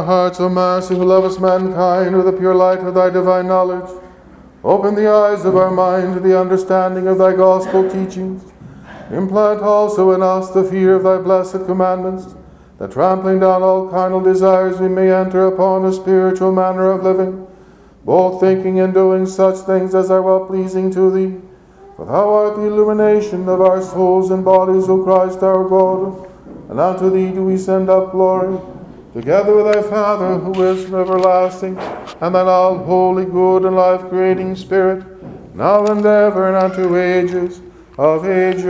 our hearts, O Master, who lovest mankind with the pure light of thy divine knowledge. Open the eyes of our mind to the understanding of thy gospel teachings. Implant also in us the fear of thy blessed commandments, that trampling down all carnal desires we may enter upon a spiritual manner of living, both thinking and doing such things as are well-pleasing to thee. For thou art the illumination of our souls and bodies, O Christ our God, and unto thee do we send up glory, together with thy Father, who is from everlasting, and thine all holy, good, and life-creating Spirit, now and ever, and unto ages of ages.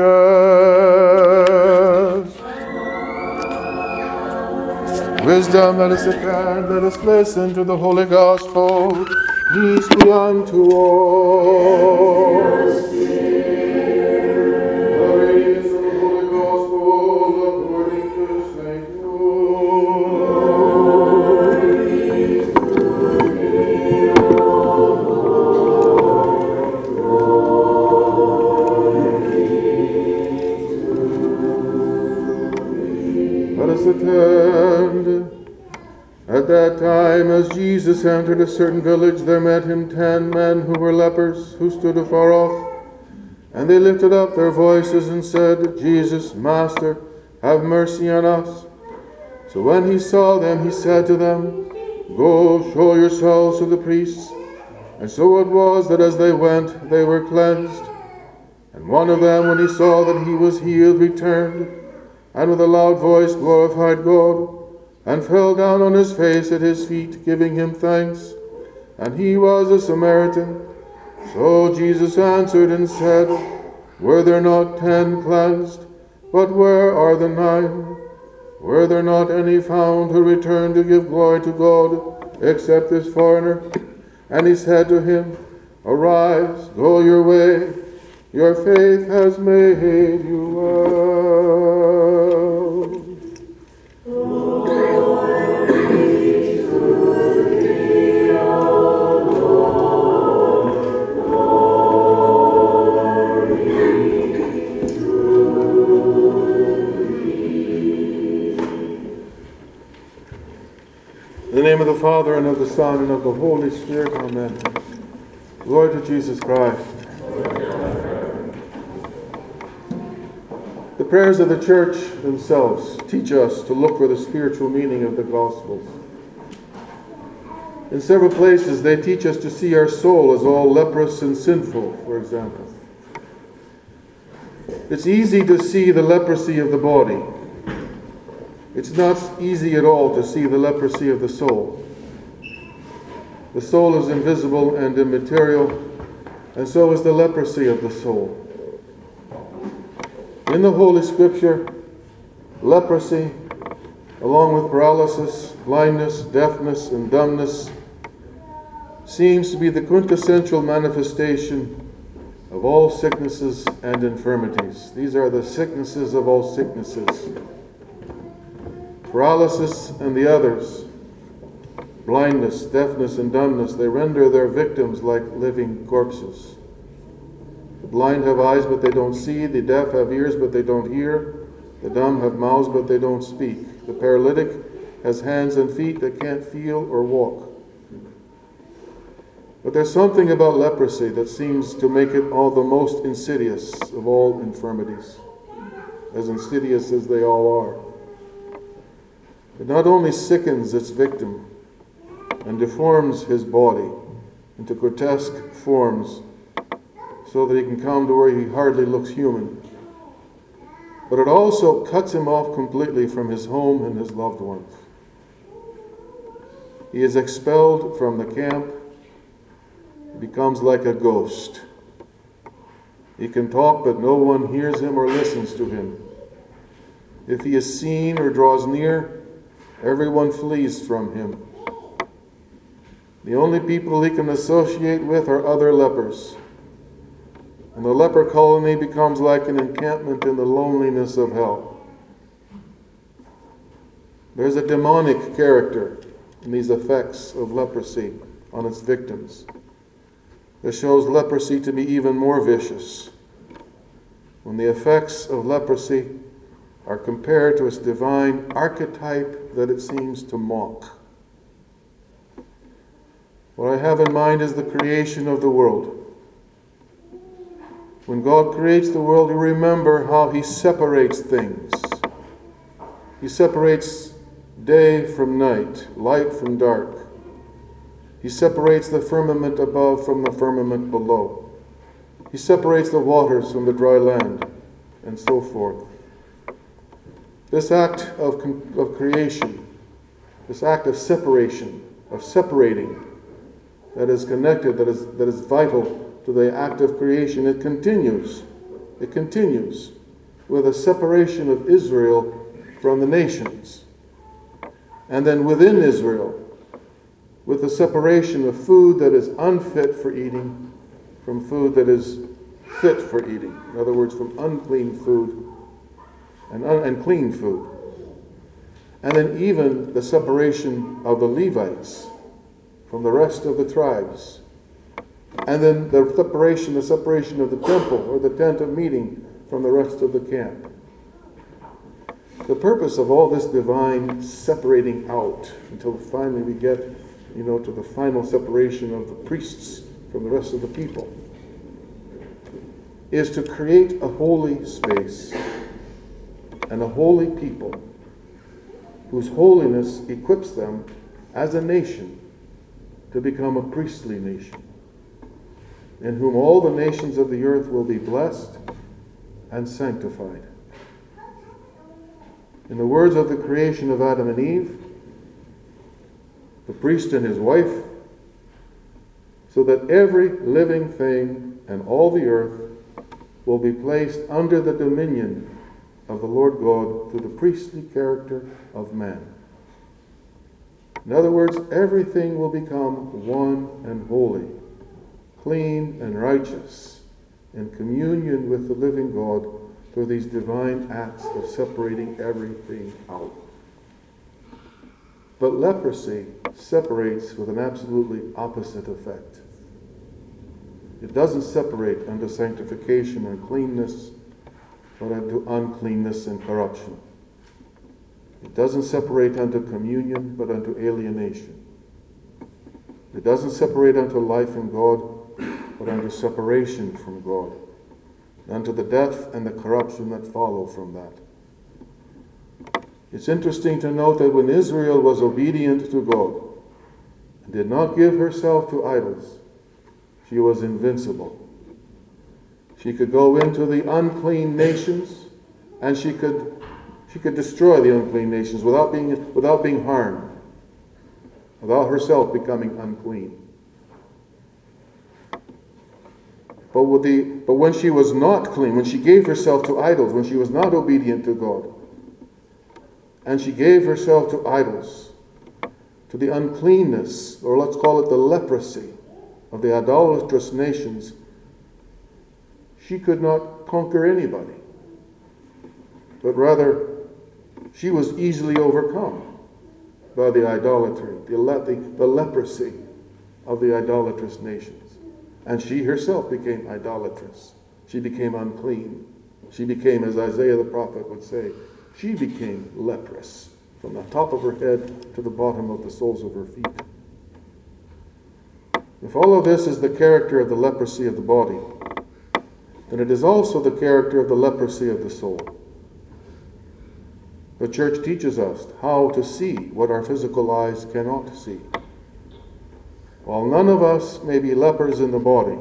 Wisdom, let us attend, let us listen to the Holy Gospel. Peace be unto all. Attend. At that time, as Jesus entered a certain village, there met him 10 men who were lepers, who stood afar off. And they lifted up their voices and said, Jesus, Master, have mercy on us. So when he saw them, he said to them, Go, show yourselves to the priests. And so it was that as they went, they were cleansed. And one of them, when he saw that he was healed, returned, and with a loud voice glorified God, and fell down on his face at his feet, giving him thanks. And he was a Samaritan. So Jesus answered and said, Were there not 10 cleansed? But where are the 9? Were there not any found who returned to give glory to God, except this foreigner? And he said to him, Arise, go your way. Your faith has made you well. In the name of the Father, and of the Son, and of the Holy Spirit, amen. Glory to Jesus Christ. The prayers of the church themselves teach us to look for the spiritual meaning of the Gospels. In several places, they teach us to see our soul as all leprous and sinful, for example. It's easy to see the leprosy of the body. It's not easy at all to see the leprosy of the soul. The soul is invisible and immaterial, and so is the leprosy of the soul. In the Holy Scripture, leprosy, along with paralysis, blindness, deafness, and dumbness, seems to be the quintessential manifestation of all sicknesses and infirmities. These are the sicknesses of all sicknesses. Paralysis and the others, blindness, deafness, and dumbness, they render their victims like living corpses. The blind have eyes, but they don't see. The deaf have ears, but they don't hear. The dumb have mouths, but they don't speak. The paralytic has hands and feet that can't feel or walk. But there's something about leprosy that seems to make it all the most insidious of all infirmities, as insidious as they all are. It not only sickens its victim and deforms his body into grotesque forms so that he can come to where he hardly looks human, but it also cuts him off completely from his home and his loved ones. He is expelled from the camp, becomes like a ghost. He can talk, but no one hears him or listens to him. If he is seen or draws near, everyone flees from him. The only people he can associate with are other lepers. And the leper colony becomes like an encampment in the loneliness of hell. There's a demonic character in these effects of leprosy on its victims. This shows leprosy to be even more vicious when the effects of leprosy are compared to its divine archetype that it seems to mock. What I have in mind is the creation of the world. When God creates the world, you remember how He separates things. He separates day from night, light from dark. He separates the firmament above from the firmament below. He separates the waters from the dry land, and so forth. This act of creation, this act of separation, of separating, that is connected, that is vital to the act of creation, it continues. It continues with a separation of Israel from the nations. And then within Israel, with the separation of food that is unfit for eating from food that is fit for eating. In other words, from unclean food and clean food. And then even the separation of the Levites from the rest of the tribes. And then the separation of the temple or the tent of meeting from the rest of the camp. The purpose of all this divine separating out until finally we get, to the final separation of the priests from the rest of the people is to create a holy space and a holy people whose holiness equips them as a nation to become a priestly nation, in whom all the nations of the earth will be blessed and sanctified. In the words of the creation of Adam and Eve, the priest and his wife, so that every living thing and all the earth will be placed under the dominion of the Lord God through the priestly character of man. In other words, everything will become one and holy, clean and righteous, in communion with the living God through these divine acts of separating everything out. But leprosy separates with an absolutely opposite effect. It doesn't separate unto sanctification and cleanness, but unto uncleanness and corruption. It doesn't separate unto communion, but unto alienation. It doesn't separate unto life in God, but unto separation from God, unto the death and the corruption that follow from that. It's interesting to note that when Israel was obedient to God and did not give herself to idols, she was invincible. She could go into the unclean nations and she could destroy the unclean nations without being harmed, without herself becoming unclean. But when she was not clean, when she gave herself to idols, when she was not obedient to God, and she gave herself to idols, to the uncleanness, or let's call it the leprosy, of the idolatrous nations, she could not conquer anybody. But rather, she was easily overcome by the idolatry, the leprosy of the idolatrous nations. And she herself became idolatrous. She became unclean. She became, as Isaiah the prophet would say, she became leprous from the top of her head to the bottom of the soles of her feet. If all of this is the character of the leprosy of the body, then it is also the character of the leprosy of the soul. The church teaches us how to see what our physical eyes cannot see. While none of us may be lepers in the body,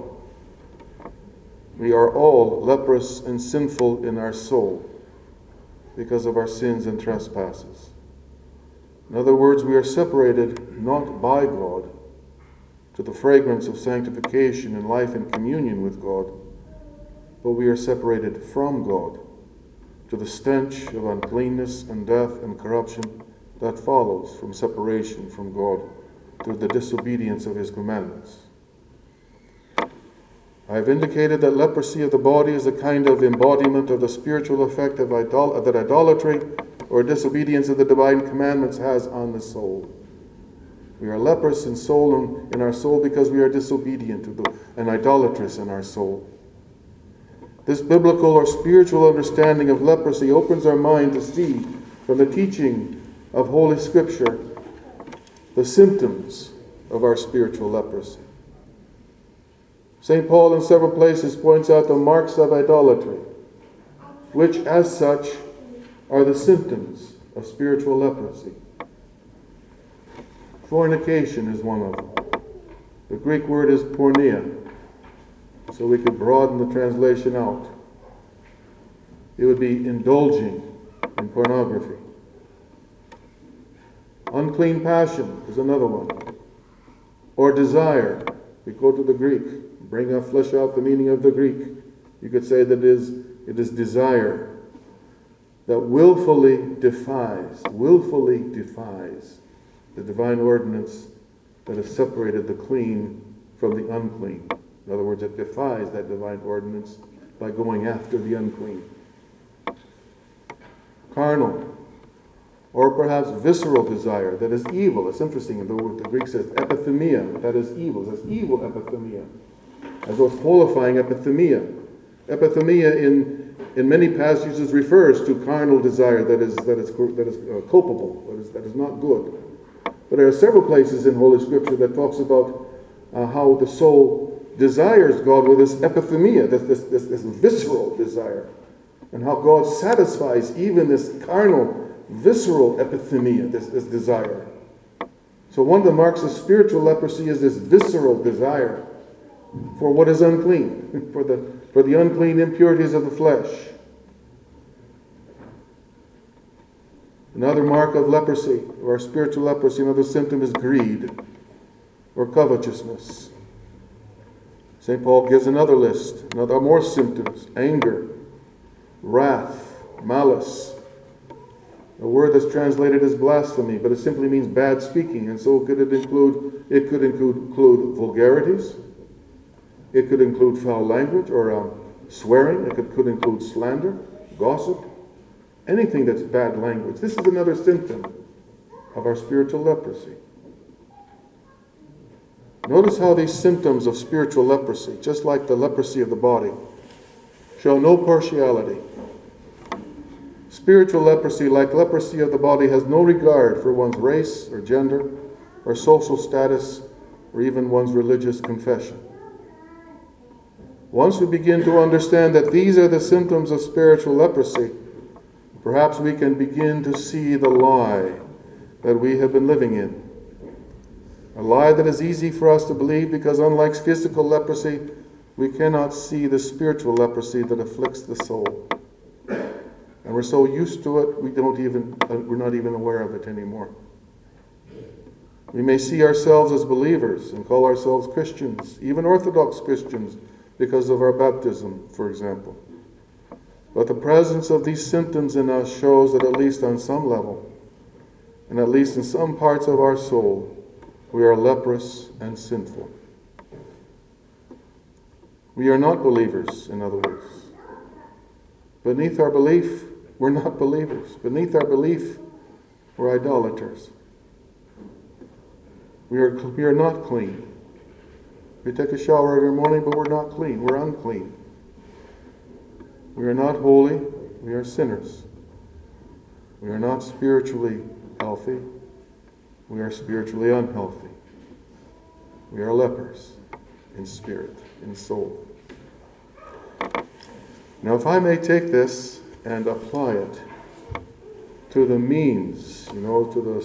we are all leprous and sinful in our soul because of our sins and trespasses. In other words, we are separated not by God to the fragrance of sanctification and life in communion with God, but we are separated from God to the stench of uncleanness and death and corruption that follows from separation from God through the disobedience of His commandments. I have indicated that leprosy of the body is a kind of embodiment of the spiritual effect of that idolatry or disobedience of the divine commandments has on the soul. We are leprous in our soul because we are disobedient and idolatrous in our soul. This biblical or spiritual understanding of leprosy opens our mind to see from the teaching of Holy Scripture the symptoms of our spiritual leprosy. St. Paul in several places points out the marks of idolatry, which as such are the symptoms of spiritual leprosy. Fornication is one of them. The Greek word is porneia, so we could broaden the translation out. It would be indulging in pornography. Unclean passion is another one. Or desire. We go to the Greek. Flesh out the meaning of the Greek. You could say that it is desire that willfully defies the divine ordinance that has separated the clean from the unclean. In other words, it defies that divine ordinance by going after the unclean. Carnal, or perhaps visceral desire that is evil. It's interesting, the Greek says epithemia, that is evil. It says evil epithemia, as though it's qualifying epithemia. Epithemia in many passages refers to carnal desire that is culpable, that is not good. But there are several places in Holy Scripture that talks about how the soul desires God with this epithemia, this visceral desire, and how God satisfies even this carnal, visceral epithemia, this desire. So one of the marks of spiritual leprosy is this visceral desire for what is unclean, for the unclean impurities of the flesh. Another mark of leprosy, or spiritual leprosy, another symptom is greed or covetousness. St. Paul gives another list, more symptoms: anger, wrath, malice. A word that's translated as blasphemy, but it simply means bad speaking, and so could it could include vulgarities. It could include foul language or swearing. It could include slander, gossip, anything that's bad language. This is another symptom of our spiritual leprosy. Notice how these symptoms of spiritual leprosy, just like the leprosy of the body, show no partiality. Spiritual leprosy, like leprosy of the body, has no regard for one's race or gender or social status or even one's religious confession. Once we begin to understand that these are the symptoms of spiritual leprosy, perhaps we can begin to see the lie that we have been living in. A lie that is easy for us to believe because, unlike physical leprosy, we cannot see the spiritual leprosy that afflicts the soul. And we're so used to it, we're not even aware of it anymore. We may see ourselves as believers and call ourselves Christians, even Orthodox Christians, because of our baptism, for example. But the presence of these symptoms in us shows that at least on some level, and at least in some parts of our soul, we are leprous and sinful. We are not believers, in other words. Beneath our belief, we're not believers. Beneath our belief, we're idolaters. We are not clean. We take a shower every morning, but we're not clean. We're unclean. We are not holy. We are sinners. We are not spiritually healthy. We are spiritually unhealthy. We are lepers in spirit, in soul. Now, if I may take this and apply it to the means, to the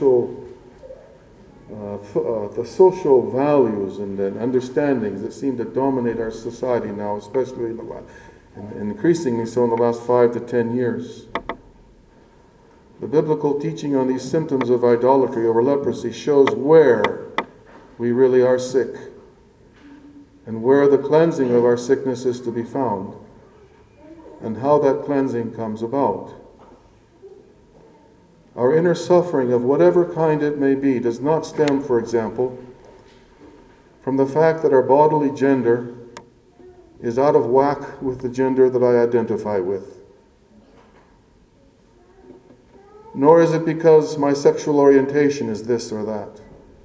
social values and understandings that seem to dominate our society now, especially and increasingly so in the last 5 to 10 years. The biblical teaching on these symptoms of idolatry or leprosy shows where we really are sick and where the cleansing of our sickness is to be found and how that cleansing comes about. Our inner suffering of whatever kind it may be does not stem, for example, from the fact that our bodily gender is out of whack with the gender that I identify with. Nor is it because my sexual orientation is this or that.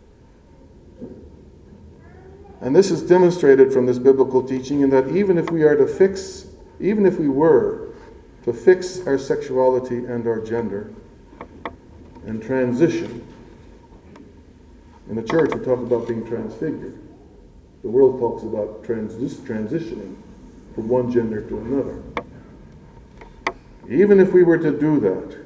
And this is demonstrated from this biblical teaching in that even if we were to fix our sexuality and our gender and transition, In the church, we talk about being transfigured. The world talks about transitioning from one gender to another. Even if we were to do that,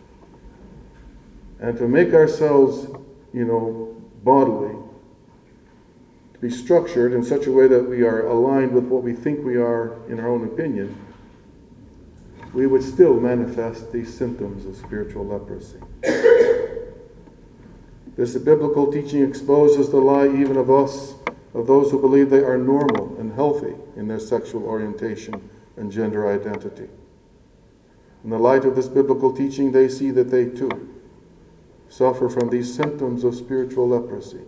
and to make ourselves, bodily, to be structured in such a way that we are aligned with what we think we are in our own opinion, we would still manifest these symptoms of spiritual leprosy. This biblical teaching exposes the lie even of us, of those who believe they are normal and healthy in their sexual orientation and gender identity. In the light of this biblical teaching, they see that they too suffer from these symptoms of spiritual leprosy.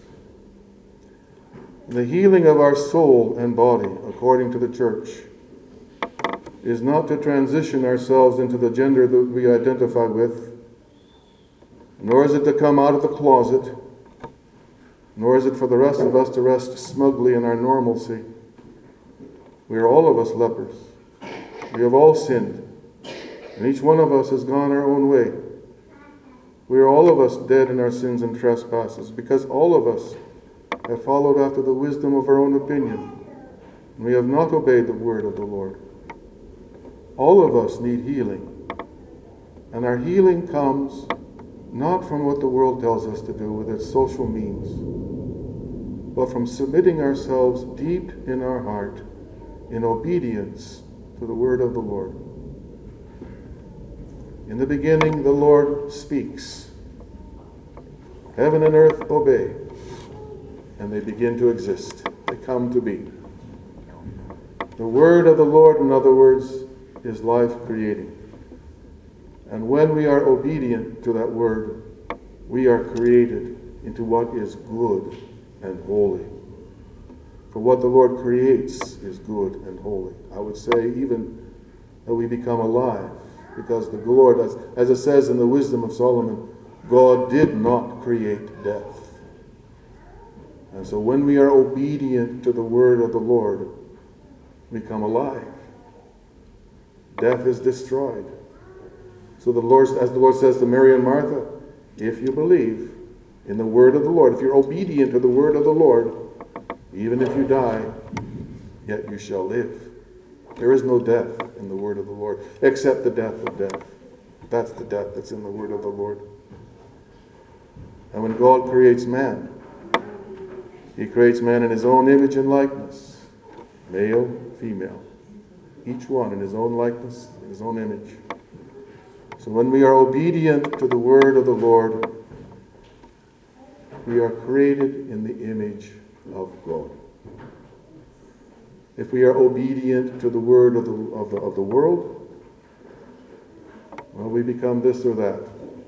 The healing of our soul and body, according to the church, is not to transition ourselves into the gender that we identify with, nor is it to come out of the closet, nor is it for the rest of us to rest smugly in our normalcy. We are all of us lepers. We have all sinned, and each one of us has gone our own way. We are all of us dead in our sins and trespasses, because all of us have followed after the wisdom of our own opinion, and we have not obeyed the word of the Lord. All of us need healing, and our healing comes not from what the world tells us to do with its social means, but from submitting ourselves deep in our heart in obedience to the word of the Lord. In the beginning, the Lord speaks. Heaven and earth obey, and they begin to exist. They come to be. The word of the Lord, in other words, is life-creating. And when we are obedient to that word, we are created into what is good and holy. For what the Lord creates is good and holy. I would say even that we become alive, because the Lord, as it says in the wisdom of Solomon, God did not create death. And so when we are obedient to the word of the Lord, we come alive. Death is destroyed. So as the Lord says to Mary and Martha, if you believe in the word of the Lord, if you're obedient to the word of the Lord, even if you die, yet you shall live. There is no death in the word of the Lord, except the death of death. That's the death that's in the word of the Lord. And when God creates man, he creates man in his own image and likeness, male, female, each one in his own likeness, in his own image. So when we are obedient to the word of the Lord, we are created in the image of God. If we are obedient to the word of the world, well, we become this or that.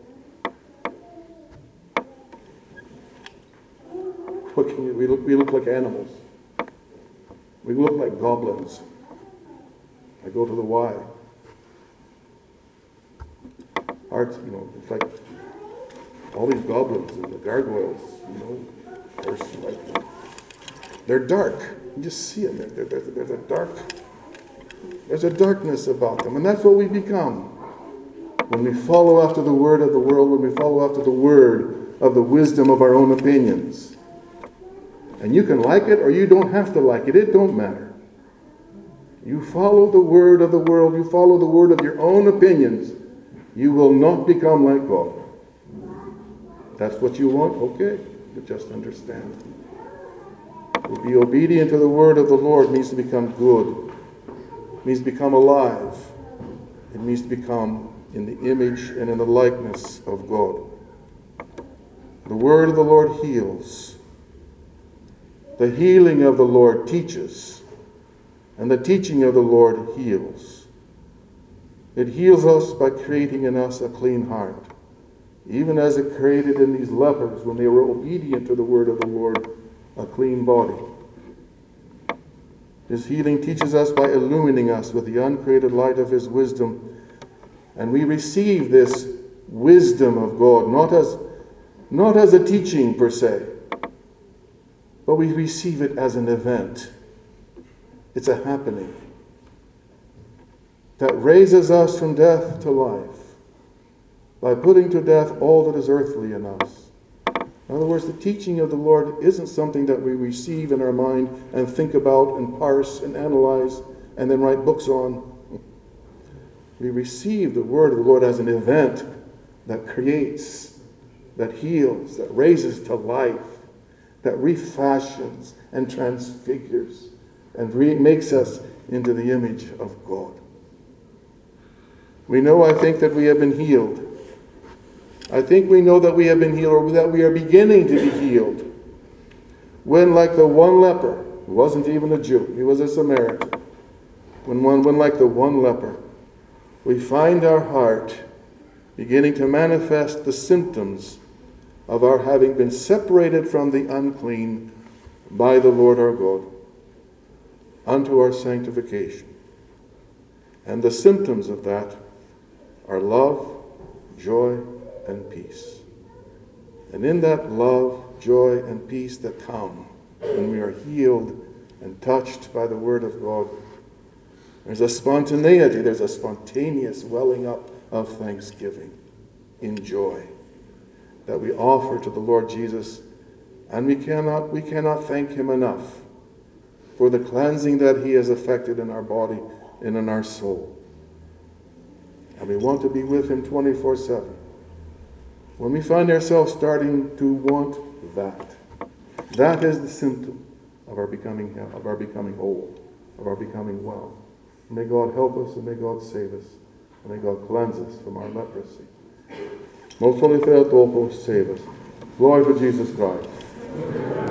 We look like animals. We look like goblins. I go to the Y. It's like all these goblins and the gargoyles, they're dark. You just see them. There's a darkness about them, and that's what we become when we follow after the word of the world, when we follow after the word of the wisdom of our own opinions. And you can like it or you don't have to like it. It don't matter. You follow the word of the world, you follow the word of your own opinions, you will not become like God. That's what you want? Okay, but just understand. To be obedient to the word of the Lord means to become good. It means to become alive. It means to become in the image and in the likeness of God. The word of the Lord heals. The healing of the Lord teaches. And the teaching of the Lord heals. It heals us by creating in us a clean heart, even as it created in these lepers, when they were obedient to the word of the Lord, a clean body. His healing teaches us by illumining us with the uncreated light of his wisdom. And we receive this wisdom of God, not as a teaching per se, but we receive it as an event. It's a happening that raises us from death to life by putting to death all that is earthly in us In other words, the teaching of the Lord isn't something that we receive in our mind and think about and parse and analyze and then write books on. We receive the word of the Lord as an event that creates, that heals, that raises to life, that refashions and transfigures and makes us into the image of God. We know, I think, that we have been healed. I think we know that we have been healed, or that we are beginning to be healed. When, like the one leper, who wasn't even a Jew, he was a Samaritan. When like the one leper, we find our heart beginning to manifest the symptoms of our having been separated from the unclean by the Lord our God unto our sanctification. And the symptoms of that are love, joy, and peace. And in that love, joy, and peace that come when we are healed and touched by the Word of God, there's a spontaneity, there's a spontaneous welling up of thanksgiving in joy that we offer to the Lord Jesus, and we cannot thank Him enough for the cleansing that He has effected in our body and in our soul. And we want to be with Him 24/7. When we find ourselves starting to want that, that is the symptom of our becoming whole, of our becoming well. May God help us, and may God save us, and may God cleanse us from our leprosy. Most Holy Theotokos, save us. Glory to Jesus Christ.